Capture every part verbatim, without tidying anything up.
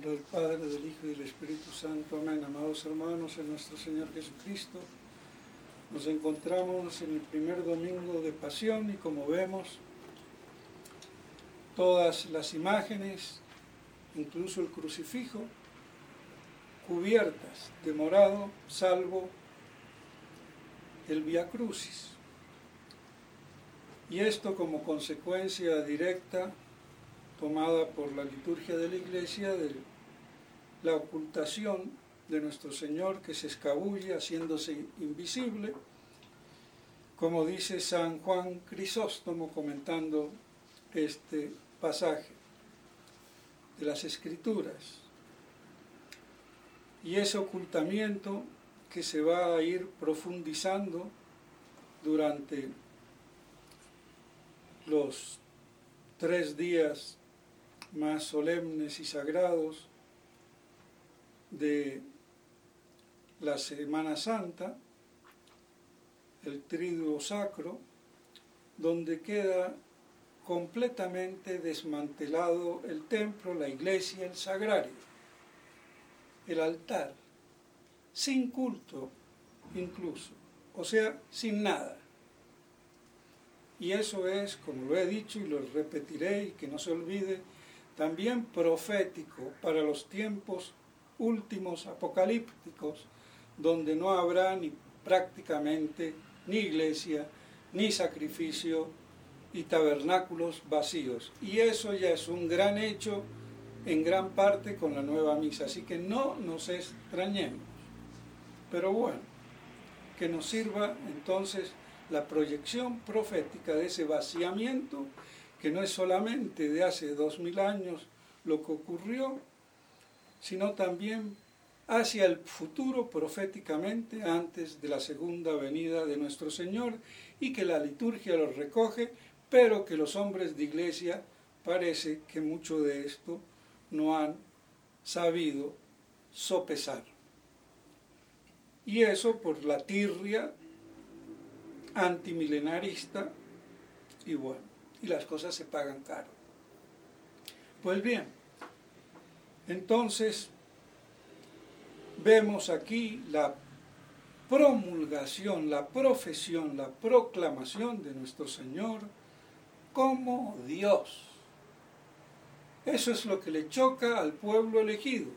nombre del Padre, del Hijo y del Espíritu Santo. Amén. Amados hermanos, en nuestro Señor Jesucristo, nos encontramos en el primer domingo de Pasión y como vemos, todas las imágenes, incluso el crucifijo, cubiertas de morado, salvo el Vía Crucis. Y esto como consecuencia directa, tomada por la liturgia de la Iglesia, de la ocultación de nuestro Señor que se escabulle haciéndose invisible, como dice San Juan Crisóstomo comentando este pasaje de las Escrituras. Y ese ocultamiento que se va a ir profundizando durante los tres días más solemnes y sagrados de la Semana Santa, el Triduo Sacro, donde queda completamente desmantelado el templo, la iglesia, el sagrario, el altar, sin culto incluso, o sea, sin nada. Y eso es, como lo he dicho y lo repetiré y que no se olvide, también profético para los tiempos últimos apocalípticos, donde no habrá ni prácticamente ni iglesia, ni sacrificio y tabernáculos vacíos. Y eso ya es un gran hecho en gran parte con la nueva misa, así que no nos extrañemos. Pero bueno, que nos sirva entonces la proyección profética de ese vaciamiento, que no es solamente de hace dos mil años lo que ocurrió, sino también hacia el futuro proféticamente antes de la segunda venida de nuestro Señor, y que la liturgia lo recoge, pero que los hombres de iglesia parece que mucho de esto no han sabido sopesar. Y eso por la tirria antimilenarista, y bueno, y las cosas se pagan caro. Pues bien, entonces vemos aquí la promulgación, la profesión, la proclamación de nuestro Señor como Dios. Eso es lo que le choca al pueblo elegido,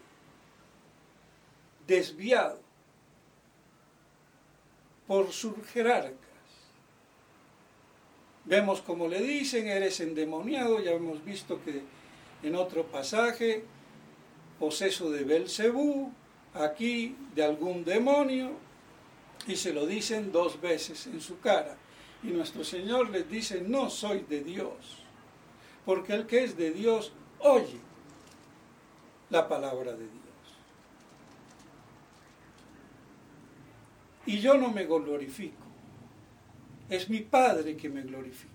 desviado por sus jerarcas. Vemos como le dicen, eres endemoniado, ya hemos visto que en otro pasaje, poseso de Belcebú, aquí de algún demonio, y se lo dicen dos veces en su cara. Y nuestro Señor les dice, no soy de Dios, porque el que es de Dios oye la palabra de Dios. Y yo no me glorifico, es mi Padre que me glorifica.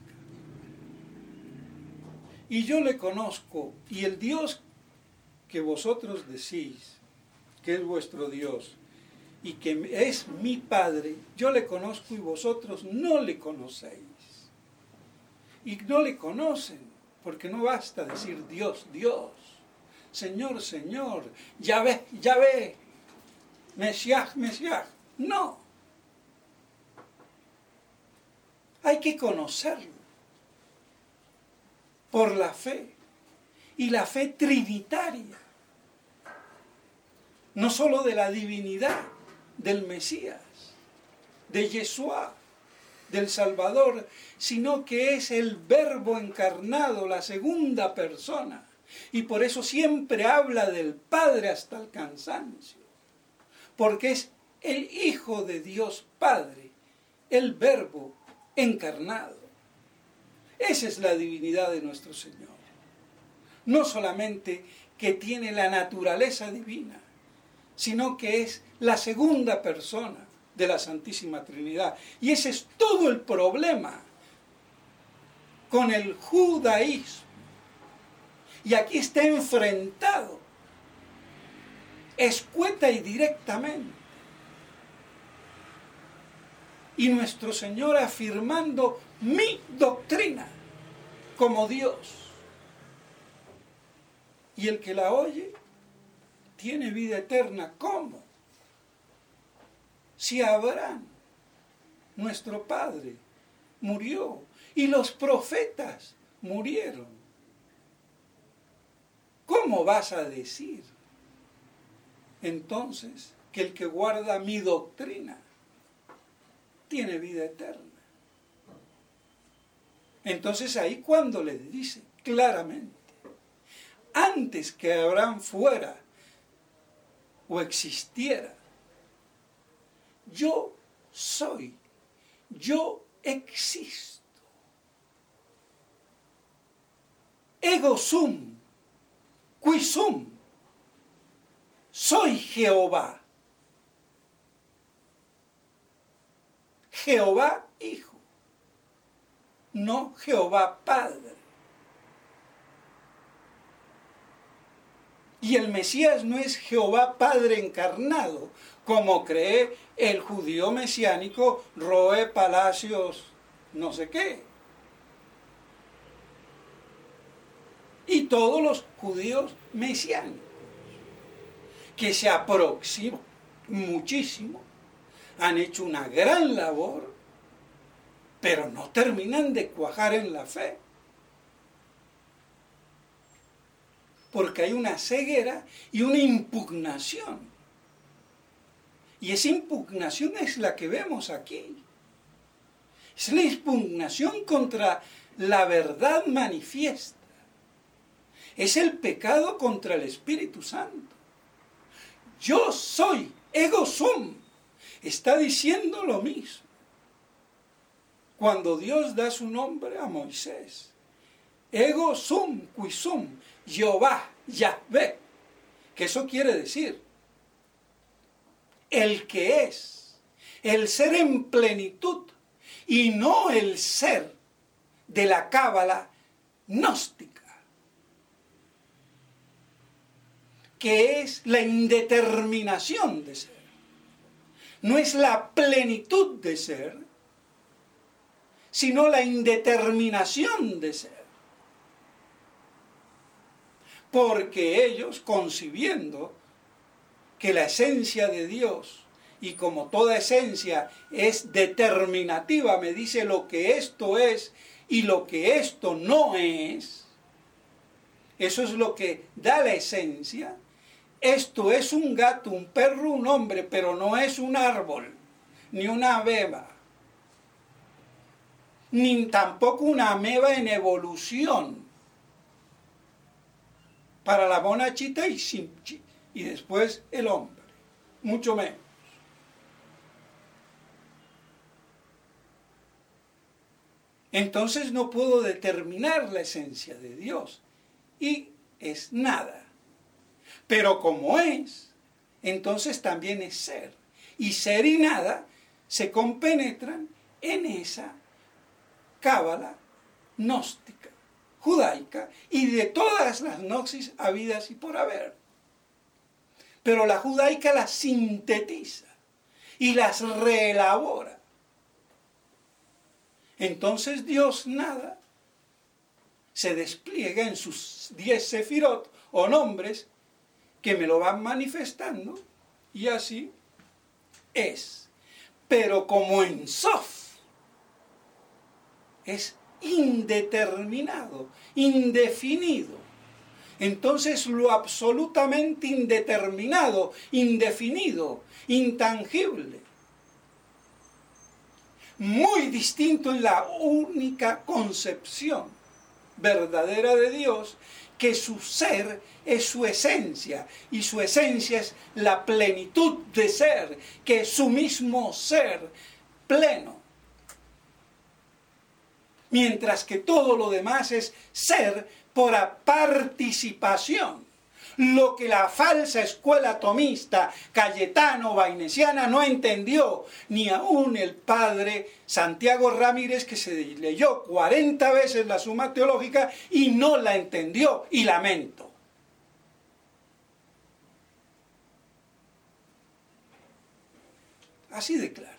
Y yo le conozco, y el Dios que vosotros decís que es vuestro Dios, y que es mi Padre, yo le conozco y vosotros no le conocéis. Y no le conocen, porque no basta decir Dios, Dios, Señor, Señor, Yahvé, Yahvé, Mesías, Mesías. No. Hay que conocerlo por la fe, y la fe trinitaria, no solo de la divinidad del Mesías, de Yeshua, del Salvador, sino que es el Verbo encarnado, la segunda persona, y por eso siempre habla del Padre hasta el cansancio, porque es el Hijo de Dios Padre, el Verbo encarnado. Esa es la divinidad de nuestro Señor. No solamente que tiene la naturaleza divina, sino que es la segunda persona de la Santísima Trinidad. Y ese es todo el problema con el judaísmo. Y aquí está enfrentado, escueta y directamente. Y nuestro Señor afirmando mi doctrina como Dios. Y el que la oye tiene vida eterna. ¿Cómo? Si Abraham, nuestro padre, murió y los profetas murieron, ¿cómo vas a decir entonces que el que guarda mi doctrina tiene vida eterna? Entonces ahí cuando le dice claramente, antes que Abraham fuera o existiera, yo soy, yo existo. Ego sum, qui sum, soy Jehová. Jehová Hijo, no Jehová Padre. Y el Mesías no es Jehová Padre encarnado, como cree el judío mesiánico Roe Palacios no sé qué. Y todos los judíos mesiánicos, que se aproximan muchísimo, han hecho una gran labor, pero no terminan de cuajar en la fe. Porque hay una ceguera y una impugnación. Y esa impugnación es la que vemos aquí. Es la impugnación contra la verdad manifiesta. Es el pecado contra el Espíritu Santo. Yo soy, ego sum. Está diciendo lo mismo. Cuando Dios da su nombre a Moisés. Ego sum, qui sum, Jehová, Yahvé. Que eso quiere decir, el que es, el ser en plenitud, y no el ser de la cábala gnóstica, que es la indeterminación de ser. No es la plenitud de ser, sino la indeterminación de ser. Porque ellos, concibiendo que la esencia de Dios, y como toda esencia es determinativa, me dice lo que esto es y lo que esto no es, eso es lo que da la esencia. Esto es un gato, un perro, un hombre, pero no es un árbol, ni una ameba, ni tampoco una ameba en evolución. Para la monachita y, y después el hombre, mucho menos. Entonces no puedo determinar la esencia de Dios y es nada. Pero como es, entonces también es ser. Y ser y nada se compenetran en esa cábala gnóstica, judaica, y de todas las gnosis habidas y por haber. Pero la judaica las sintetiza y las reelabora. Entonces Dios nada se despliega en sus diez sefirot o nombres que me lo van manifestando, y así es. Pero como en Sof es indeterminado, indefinido, entonces lo absolutamente indeterminado, indefinido, intangible, muy distinto en la única concepción verdadera de Dios, que su ser es su esencia, y su esencia es la plenitud de ser, que es su mismo ser pleno. Mientras que todo lo demás es ser por participación. Lo que la falsa escuela tomista, cayetano-vainesiana no entendió, ni aún el padre Santiago Ramírez, que se leyó cuarenta veces la Suma Teológica y no la entendió, y lamento. Así de claro.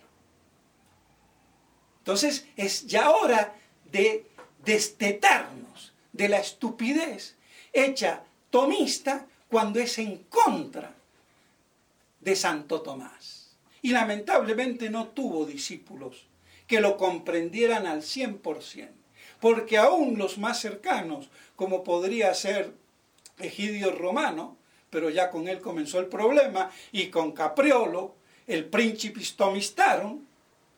Entonces es ya hora de destetarnos de la estupidez hecha tomista cuando es en contra de Santo Tomás. Y lamentablemente no tuvo discípulos que lo comprendieran al cien por ciento, porque aún los más cercanos, como podría ser Egidio Romano, pero ya con él comenzó el problema, y con Capriolo, el Principis Thomistarum,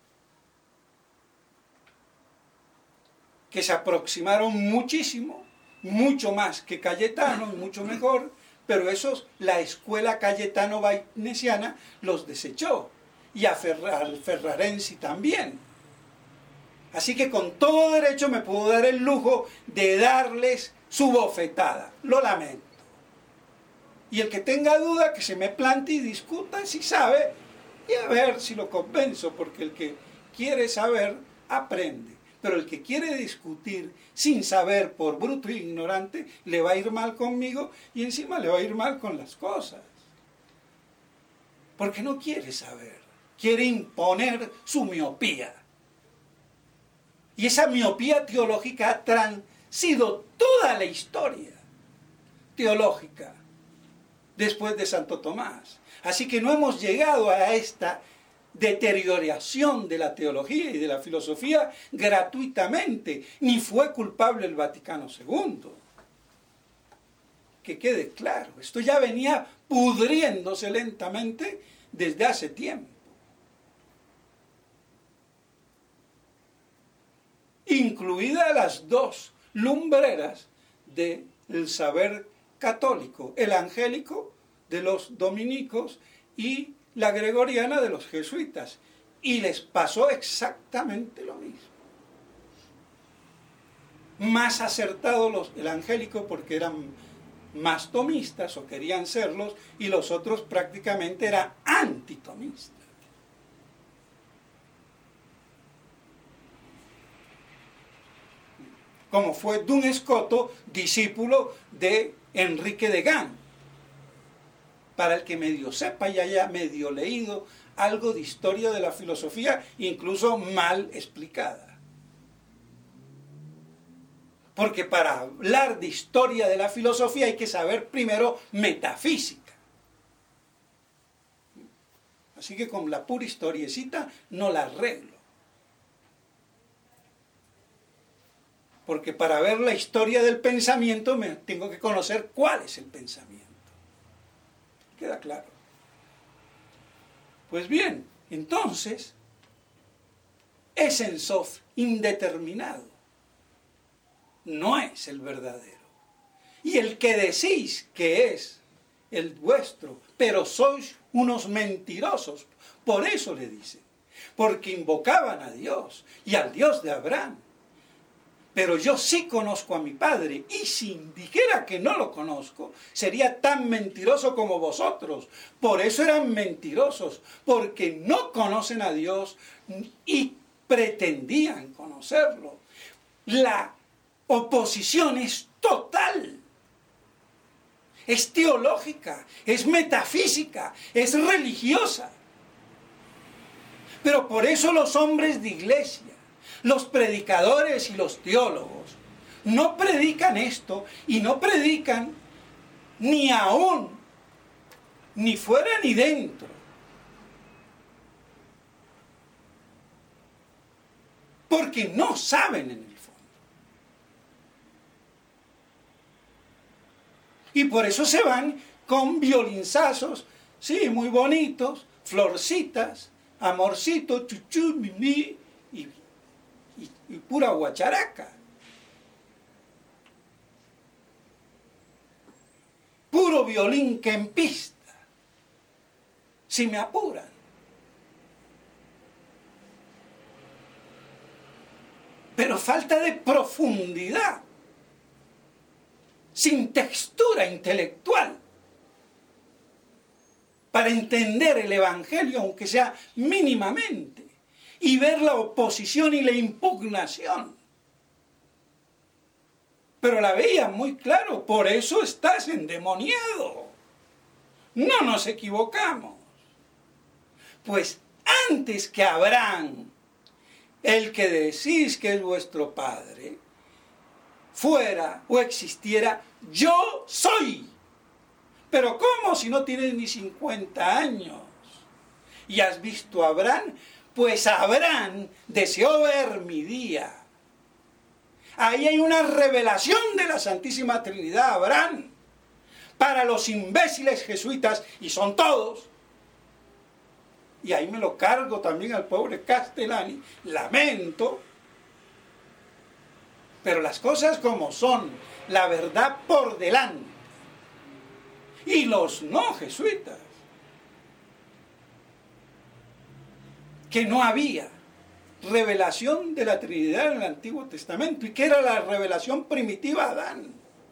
que se aproximaron muchísimo, mucho más que Cayetano, y mucho mejor, pero esos, la escuela cayetano-vainesiana los desechó, y a Ferrar, Ferrarensi también. Así que con todo derecho me puedo dar el lujo de darles su bofetada. Lo lamento. Y el que tenga duda, que se me plante y discuta si sabe, y a ver si lo convenzo, porque el que quiere saber, aprende. Pero el que quiere discutir sin saber, por bruto e ignorante, le va a ir mal conmigo y encima le va a ir mal con las cosas. Porque no quiere saber, quiere imponer su miopía. Y esa miopía teológica ha transido toda la historia teológica después de Santo Tomás. Así que no hemos llegado a esta deterioración de la teología y de la filosofía gratuitamente, ni fue culpable el Vaticano segundo. Que quede claro, esto ya venía pudriéndose lentamente desde hace tiempo. Incluidas las dos lumbreras del saber católico, el angélico de los dominicos y la gregoriana de los jesuitas. Y les pasó exactamente lo mismo. Más acertados los, el angélico porque eran más tomistas o querían serlos, y los otros prácticamente eran antitomistas. Como fue Duns Scoto, discípulo de Enrique de Gand, para el que medio sepa y haya medio leído algo de historia de la filosofía, incluso mal explicada. Porque para hablar de historia de la filosofía hay que saber primero metafísica. Así que con la pura historiecita no la arreglo. Porque para ver la historia del pensamiento me tengo que conocer cuál es el pensamiento. ¿Queda claro? Pues bien, entonces, es en sof indeterminado. No es el verdadero. Y el que decís que es el vuestro, pero sois unos mentirosos. Por eso le dice. Porque invocaban a Dios y al Dios de Abraham. Pero yo sí conozco a mi Padre, y si dijera que no lo conozco, sería tan mentiroso como vosotros. Por eso eran mentirosos, porque no conocen a Dios y pretendían conocerlo. La oposición es total. Es teológica, es metafísica, es religiosa. Pero por eso los hombres de iglesia, los predicadores y los teólogos no predican esto, y no predican ni aún, ni fuera ni dentro. Porque no saben en el fondo. Y por eso se van con violinzazos, sí, muy bonitos, florcitas, amorcito, chuchú, mimi, y Y, y pura guacharaca. Puro violín kempista, si me apuran. Pero falta de profundidad, sin textura intelectual, para entender el Evangelio, aunque sea mínimamente, y ver la oposición y la impugnación. Pero la veía muy claro, por eso estás endemoniado. No nos equivocamos. Pues antes que Abraham, el que decís que es vuestro padre, fuera o existiera, yo soy. Pero ¿cómo si no tienes ni cincuenta años? ¿Y has visto a Abraham? Pues Abraham deseó ver mi día. Ahí hay una revelación de la Santísima Trinidad, Abraham. Para los imbéciles jesuitas, y son todos, y ahí me lo cargo también al pobre Castellani, lamento, pero las cosas como son, la verdad por delante. Y los no jesuitas, que no había revelación de la Trinidad en el Antiguo Testamento, y que era la revelación primitiva a Adán.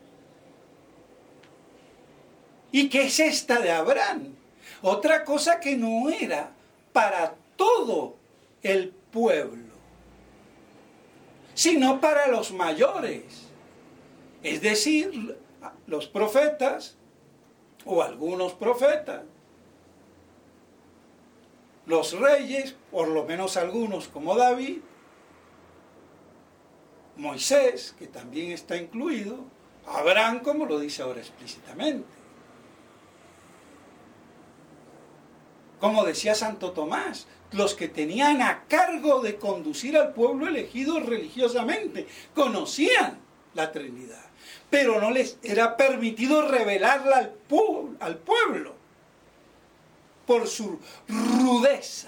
¿Y qué es esta de Abraham? Otra cosa que no era para todo el pueblo, sino para los mayores, es decir, los profetas o algunos profetas, los reyes, por lo menos algunos como David, Moisés, que también está incluido, Abraham, como lo dice ahora explícitamente. Como decía Santo Tomás, los que tenían a cargo de conducir al pueblo elegido religiosamente conocían la Trinidad, pero no les era permitido revelarla al, pu- al pueblo por su rudeza,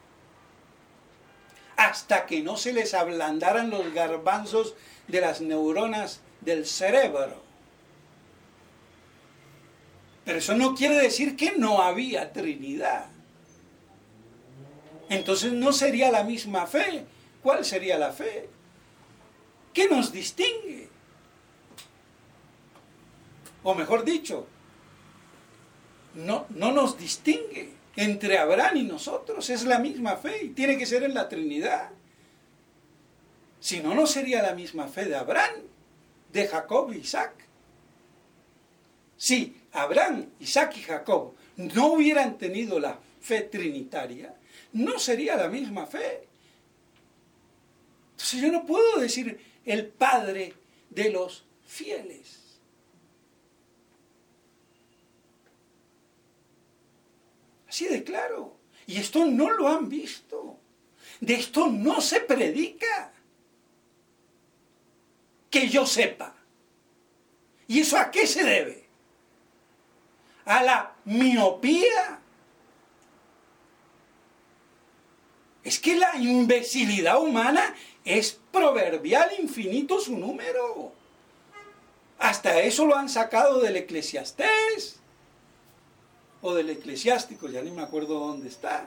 hasta que no se les ablandaran los garbanzos de las neuronas del cerebro. Pero eso no quiere decir que no había Trinidad. Entonces no sería la misma fe. ¿Cuál sería la fe? ¿Qué nos distingue? O mejor dicho, no, no nos distingue entre Abraham y nosotros. Es la misma fe y tiene que ser en la Trinidad. Si no, no sería la misma fe de Abraham, de Jacob y Isaac. Si Abraham, Isaac y Jacob no hubieran tenido la fe trinitaria, no sería la misma fe. Entonces yo no puedo decir el Padre de los fieles. Así de claro. Y esto no lo han visto. De esto no se predica. Que yo sepa. ¿Y eso a qué se debe? A la miopía. Es que la imbecilidad humana es proverbial, infinito su número. Hasta eso lo han sacado del Eclesiastés. O del Eclesiástico, ya ni me acuerdo dónde está.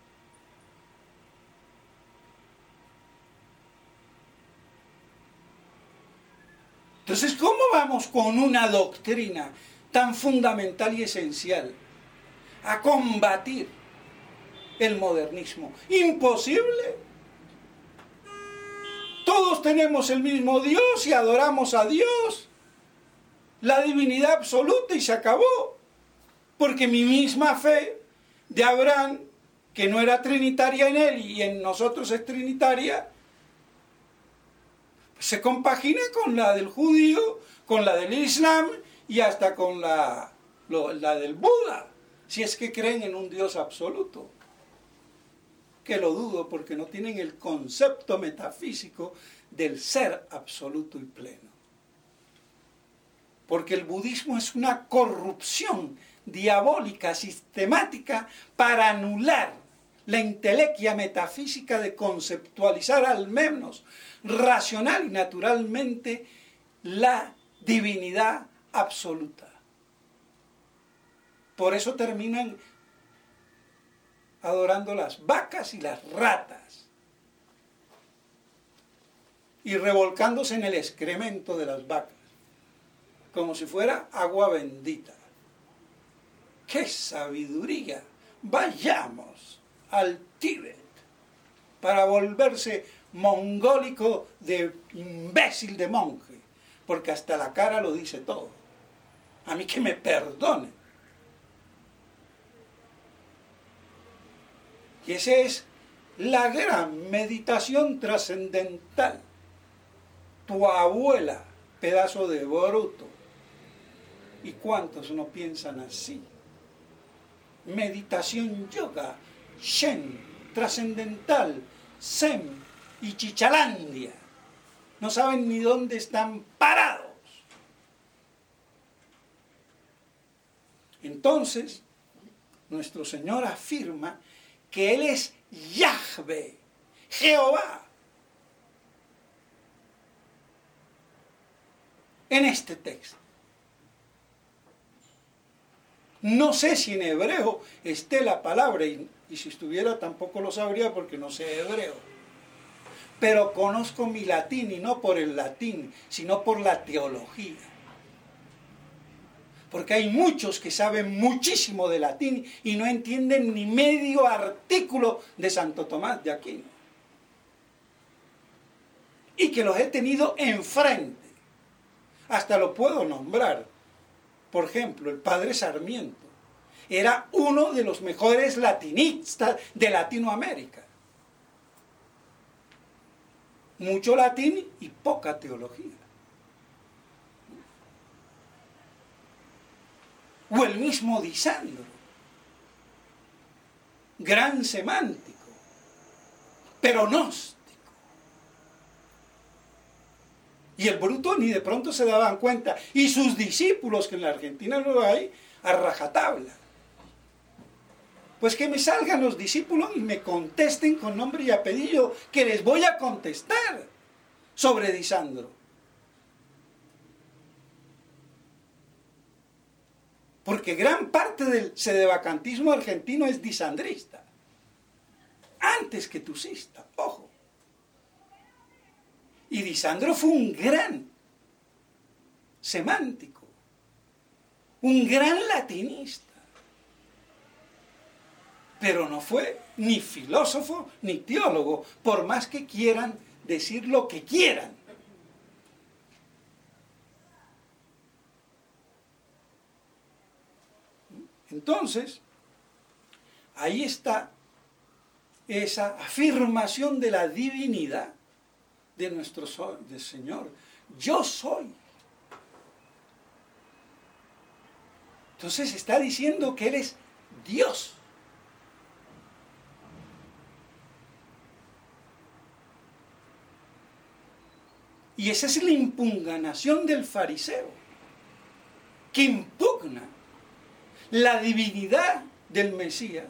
Entonces, ¿cómo vamos con una doctrina tan fundamental y esencial a combatir el modernismo? Imposible. Todos tenemos el mismo Dios y adoramos a Dios, la divinidad absoluta, y se acabó. Porque mi misma fe de Abraham, que no era trinitaria en él y en nosotros es trinitaria, se compagina con la del judío, con la del Islam y hasta con la, lo, la del Buda, si es que creen en un Dios absoluto. Que lo dudo porque no tienen el concepto metafísico del ser absoluto y pleno. Porque el budismo es una corrupción diabólica, sistemática, para anular la intelequia metafísica de conceptualizar al menos racional y naturalmente la divinidad absoluta. Por eso terminan adorando las vacas y las ratas y revolcándose en el excremento de las vacas como si fuera agua bendita. ¡Qué sabiduría! Vayamos al Tíbet para volverse mongólico de imbécil de monje, porque hasta la cara lo dice todo. A mí que me perdone. Y esa es la gran meditación trascendental. Tu abuela, pedazo de bruto, ¿Y cuántos no piensan así? Meditación yoga, Shen, trascendental, Zen y Chichalandia. No saben ni dónde están parados. Entonces, nuestro Señor afirma que Él es Yahvé, Jehová. En este texto. No sé si en hebreo esté la palabra, y, y si estuviera tampoco lo sabría porque no sé hebreo. Pero conozco mi latín, y no por el latín, sino por la teología. Porque hay muchos que saben muchísimo de latín y no entienden ni medio artículo de Santo Tomás de Aquino. Y que los he tenido enfrente. Hasta lo puedo nombrar. Por ejemplo, el padre Sarmiento era uno de los mejores latinistas de Latinoamérica. Mucho latín y poca teología. O el mismo Disandro, gran semántico, pero gnóstico. Y el bruto ni de pronto se daban cuenta. Y sus discípulos, que en la Argentina no hay, a rajatabla. Pues que me salgan los discípulos y me contesten con nombre y apellido, que les voy a contestar sobre Disandro. Porque gran parte del sedevacantismo argentino es disandrista. Antes que tusista, ojo. Y Disandro fue un gran semántico, un gran latinista. Pero no fue ni filósofo ni teólogo, por más que quieran decir lo que quieran. Entonces, ahí está esa afirmación de la divinidad de nuestro de Señor. Yo soy. Entonces está diciendo que Él es Dios. Y esa es la impugnación del fariseo, que impugna la divinidad del Mesías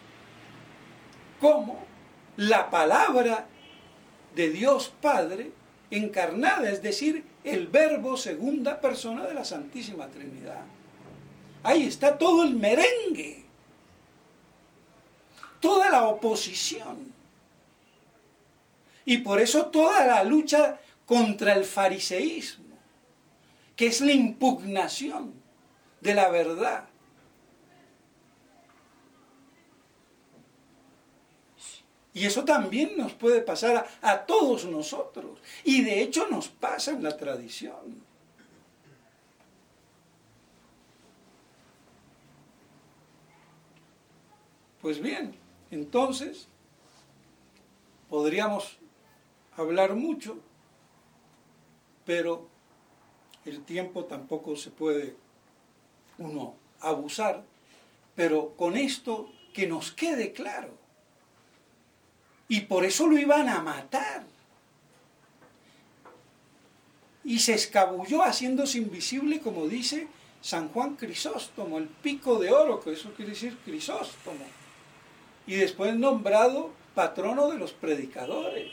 como la palabra de Dios Padre encarnada, es decir, el Verbo segunda persona de la Santísima Trinidad. Ahí está todo el merengue, toda la oposición. Y por eso toda la lucha contra el fariseísmo, que es la impugnación de la verdad. Y eso también nos puede pasar a, a todos nosotros. Y de hecho nos pasa en la tradición. Pues bien, entonces podríamos hablar mucho, pero el tiempo tampoco se puede uno abusar. Pero con esto que nos quede claro. Y por eso lo iban a matar. Y se escabulló haciéndose invisible, como dice San Juan Crisóstomo, el pico de oro, que eso quiere decir Crisóstomo. Y después nombrado patrono de los predicadores.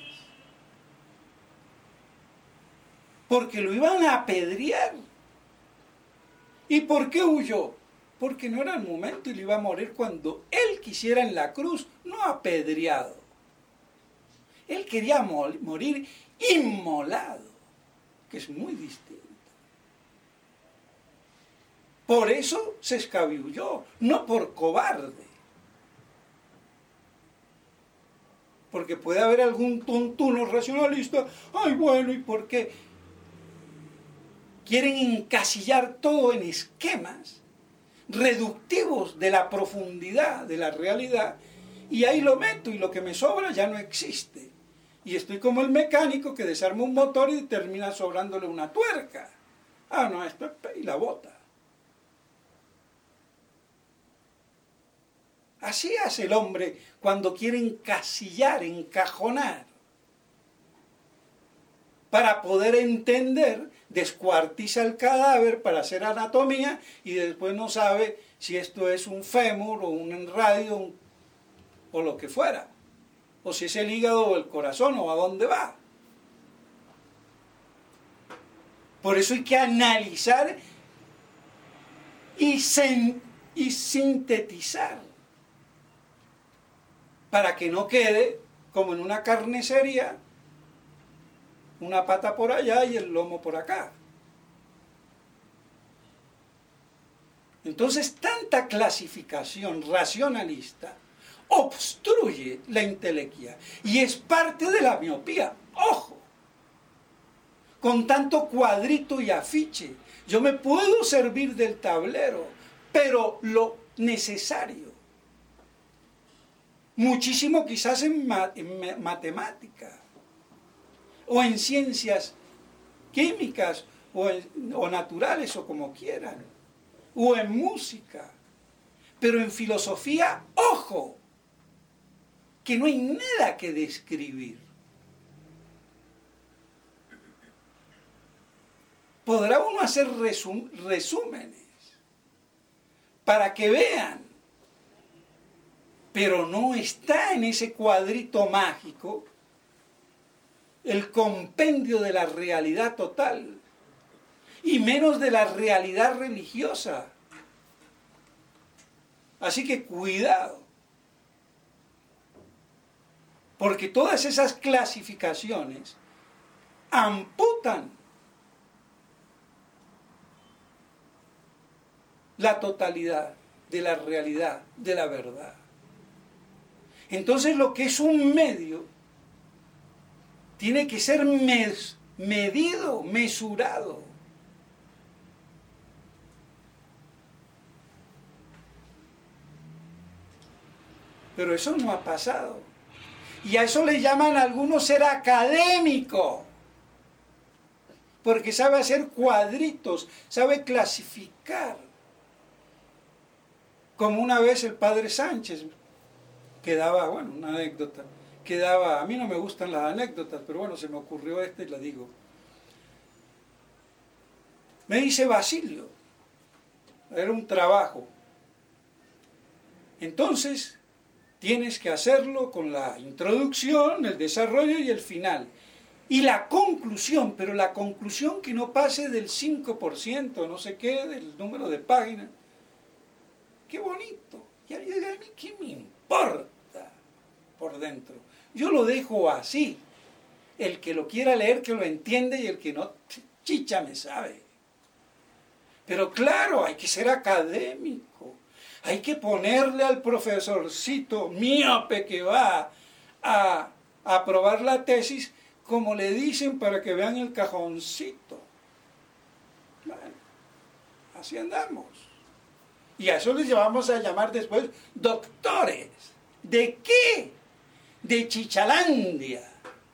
Porque lo iban a apedrear. ¿Y por qué huyó? Porque no era el momento y le iba a morir cuando él quisiera en la cruz, no apedreado. Él quería morir inmolado, que es muy distinto. Por eso se escabulló, no por cobarde. Porque puede haber algún tontuno racionalista, ay bueno, ¿y por qué? Quieren encasillar todo en esquemas reductivos de la profundidad de la realidad, y ahí lo meto y lo que me sobra ya no existe. Y estoy como el mecánico que desarma un motor y termina sobrándole una tuerca. Ah, no, esto es y la bota. Así hace el hombre cuando quiere encasillar, encajonar. Para poder entender, descuartiza el cadáver para hacer anatomía y después no sabe si esto es un fémur o un radio un, o lo que fuera. O si es el hígado o el corazón o a dónde va. Por eso hay que analizar y, sen, y sintetizar. Para que no quede como en una carnicería, una pata por allá y el lomo por acá. Entonces, tanta clasificación racionalista obstruye la intelequia y es parte de la miopía. ¡Ojo! Con tanto cuadrito y afiche, yo me puedo servir del tablero, pero lo necesario. Muchísimo quizás en, ma en matemática, o en ciencias químicas, o, en, o naturales, o como quieran, o en música. Pero en filosofía, ¡ojo!, que no hay nada que describir. Podrá uno hacer resum resúmenes para que vean, pero no está en ese cuadrito mágico el compendio de la realidad total, y menos de la realidad religiosa. Así que cuidado, porque todas esas clasificaciones amputan la totalidad de la realidad, de la verdad. Entonces lo que es un medio tiene que ser mes, medido, mesurado. Pero eso no ha pasado. Y a eso le llaman a algunos ser académico. Porque sabe hacer cuadritos, sabe clasificar. Como una vez el padre Sánchez, que daba, bueno, una anécdota, que daba, a mí no me gustan las anécdotas, pero bueno, se me ocurrió esta y la digo. Me dice Basilio, era un trabajo. Entonces, tienes que hacerlo con la introducción, el desarrollo y el final. Y la conclusión, pero la conclusión que no pase del cinco por ciento, no sé qué, del número de páginas. ¡Qué bonito! Y a mí, ¿qué me importa por dentro? Yo lo dejo así. El que lo quiera leer, que lo entiende, y el que no, chicha me sabe. Pero claro, hay que ser académico. Hay que ponerle al profesorcito miope que va a aprobar la tesis, como le dicen, para que vean el cajoncito. Bueno, así andamos. Y a eso les vamos a llamar después doctores. ¿De qué? De Chichalandia.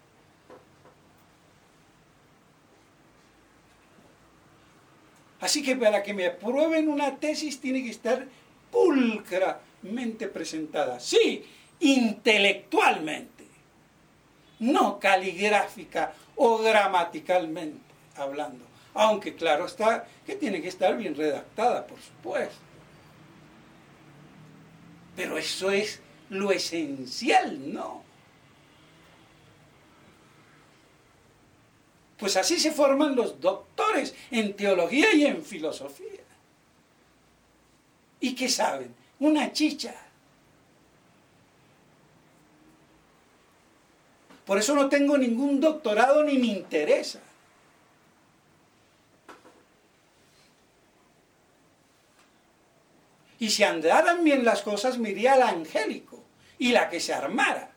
Así que para que me aprueben una tesis tiene que estar pulcramente presentada. Sí, intelectualmente. No caligráfica o gramaticalmente hablando. Aunque claro está que tiene que estar bien redactada, por supuesto. Pero eso es lo esencial, ¿no? Pues así se forman los doctores en teología y en filosofía. ¿Y qué saben? Una chicha. Por eso no tengo ningún doctorado ni me interesa. Y si andaran bien las cosas, me iría al angélico y la que se armara.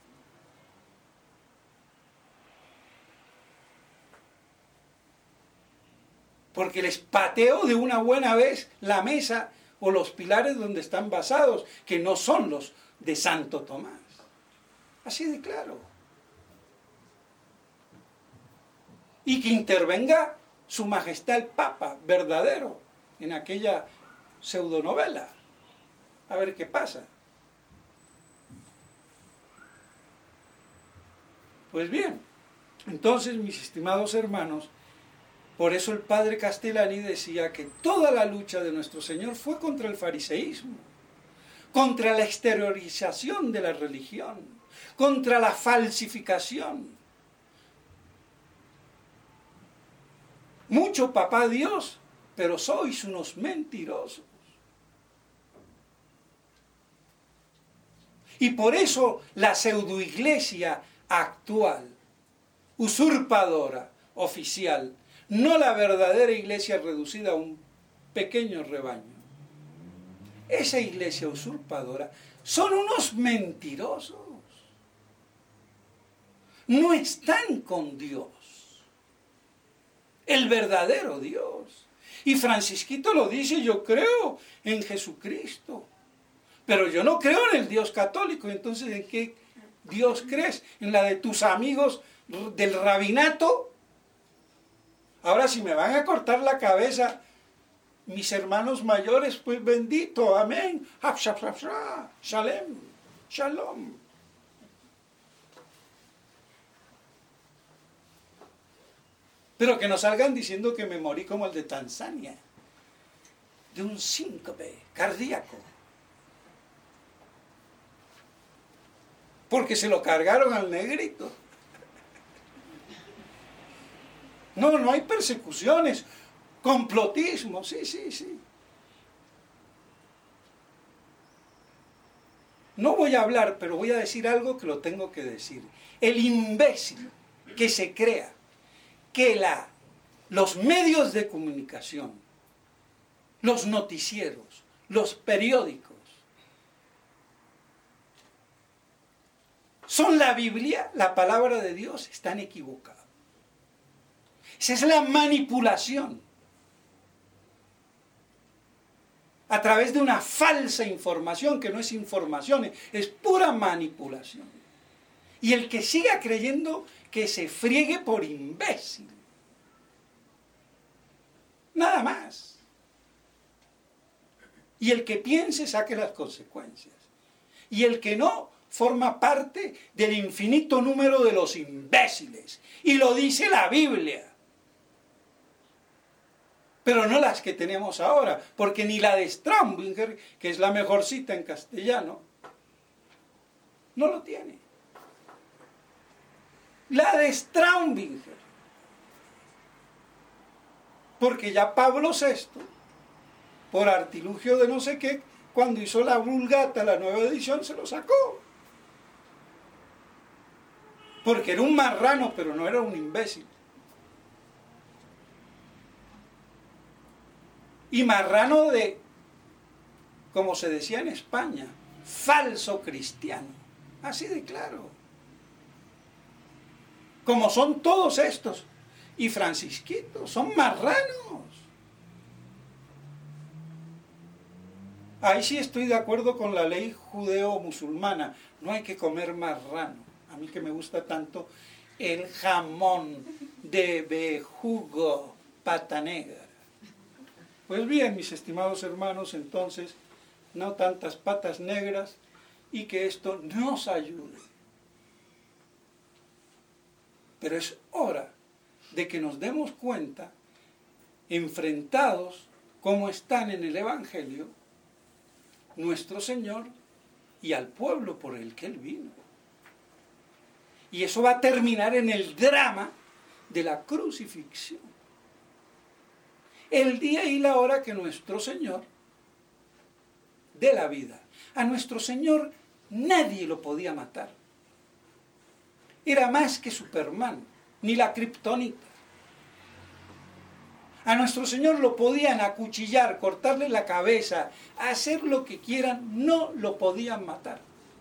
Porque les pateo de una buena vez la mesa o los pilares donde están basados, que no son los de Santo Tomás. Así de claro. Y que intervenga su majestad el Papa verdadero en aquella pseudonovela. A ver qué pasa. Pues bien, entonces, mis estimados hermanos, por eso el padre Castellani decía que toda la lucha de nuestro Señor fue contra el fariseísmo, contra la exteriorización de la religión, contra la falsificación. Mucho papá Dios, pero sois unos mentirosos. Y por eso la pseudoiglesia actual, usurpadora, oficial, no la verdadera iglesia reducida a un pequeño rebaño. Esa iglesia usurpadora son unos mentirosos. No están con Dios, el verdadero Dios. Y Francisquito lo dice, yo creo en Jesucristo, pero yo no creo en el Dios católico. Entonces, ¿en qué Dios crees? ¿En la de tus amigos del rabinato? Ahora, si me van a cortar la cabeza mis hermanos mayores, pues bendito, amén. Shalem, shalom. Pero que no salgan diciendo que me morí como el de Tanzania, de un síncope cardíaco. Porque se lo cargaron al negrito. No, no hay persecuciones, complotismo, sí, sí, sí. No voy a hablar, pero voy a decir algo que lo tengo que decir. El imbécil que se crea que la, los medios de comunicación, los noticieros, los periódicos, son la Biblia, la palabra de Dios, están equivocados. Esa es la manipulación. A través de una falsa información, que no es información, es pura manipulación. Y el que siga creyendo, que se friegue por imbécil. Nada más. Y el que piense, saque las consecuencias. Y el que no, forma parte del infinito número de los imbéciles. Y lo dice la Biblia. Pero no las que tenemos ahora, porque ni la de Straubinger, que es la mejor cita en castellano, no lo tiene. La de Straubinger. Porque ya Pablo sexto, por artilugio de no sé qué, cuando hizo la Vulgata, la nueva edición, se lo sacó. Porque era un marrano, pero no era un imbécil. Y marrano de, como se decía en España, falso cristiano. Así de claro. Como son todos estos. Y Francisquito, son marranos. Ahí sí estoy de acuerdo con la ley judeo-musulmana. No hay que comer marrano. A mí que me gusta tanto el jamón de bejugo, pata negra. Pues bien, mis estimados hermanos, entonces, no tantas patas negras y que esto nos ayude. Pero es hora de que nos demos cuenta, enfrentados como están en el Evangelio, nuestro Señor y al pueblo por el que Él vino. Y eso va a terminar en el drama de la crucifixión. El día y la hora que nuestro Señor dé la vida. A nuestro Señor nadie lo podía matar. Era más que Superman, ni la kriptonita. A nuestro Señor lo podían acuchillar, cortarle la cabeza, hacer lo que quieran, no lo podían matar.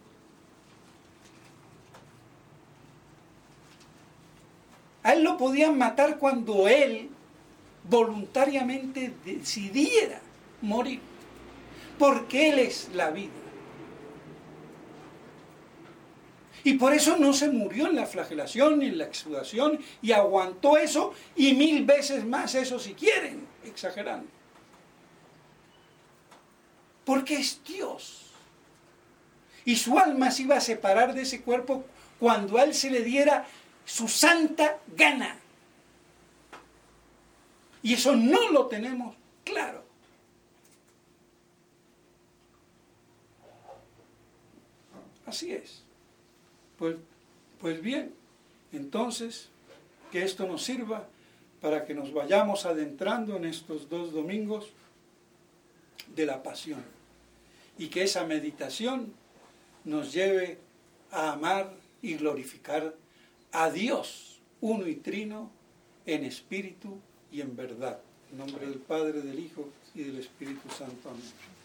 A Él lo podían matar cuando Él voluntariamente decidiera morir, porque Él es la vida. Y por eso no se murió en la flagelación ni en la exudación y aguantó eso y mil veces más eso si quieren, exagerando. Porque es Dios. Y su alma se iba a separar de ese cuerpo cuando a Él se le diera su santa gana. Y eso no lo tenemos claro. Así es. Pues, pues bien, entonces, que esto nos sirva para que nos vayamos adentrando en estos dos domingos de la pasión. Y que esa meditación nos lleve a amar y glorificar a Dios, uno y trino, en espíritu y en verdad. En nombre del Padre, del Hijo y del Espíritu Santo. Amén.